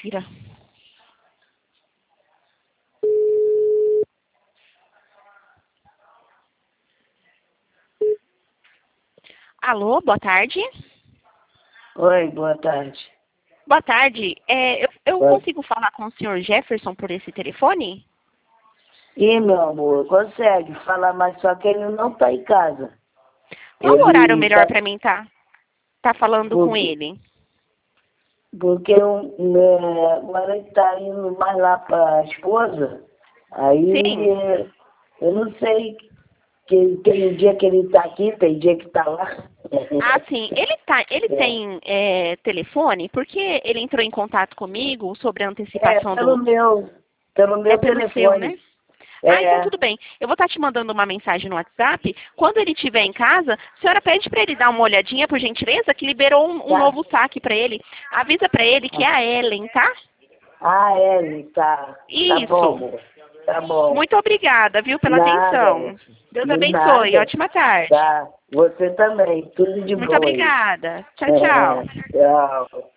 Mentira. Alô, boa tarde. Oi, boa tarde. Boa tarde. Eu Oi. consigo falar com o senhor Jefferson por esse telefone? Ih, meu amor, consegue falar, mas só que ele não tá em casa. Qual o horário Ele melhor tá, para mim tá falando com porque, ele? porque agora ele tá indo mais lá para a esposa. Aí Sim. eu não sei, que tem dia que ele tá aqui, tem dia que tá lá. Ah, sim. Ele É, tem telefone? Porque ele entrou em contato comigo sobre a é antecipação pelo do... meu, pelo É meu pelo seu, né? telefone. Ah, então É, tudo bem. Eu vou estar te mandando uma mensagem no WhatsApp. Quando ele estiver em casa, a senhora pede para ele dar uma olhadinha, por gentileza, que liberou um tá. novo saque para ele. Avisa para ele que é a Ellen, tá? Ah, ele tá. Tá bom, Isso. amor. Tá bom. Muito obrigada, viu, pela Nada, atenção. moça. Deus De abençoe. nada. Ótima tarde. Tá. Você também. Tudo de Muito bom aí. obrigada. Tchau, tchau. Tchau.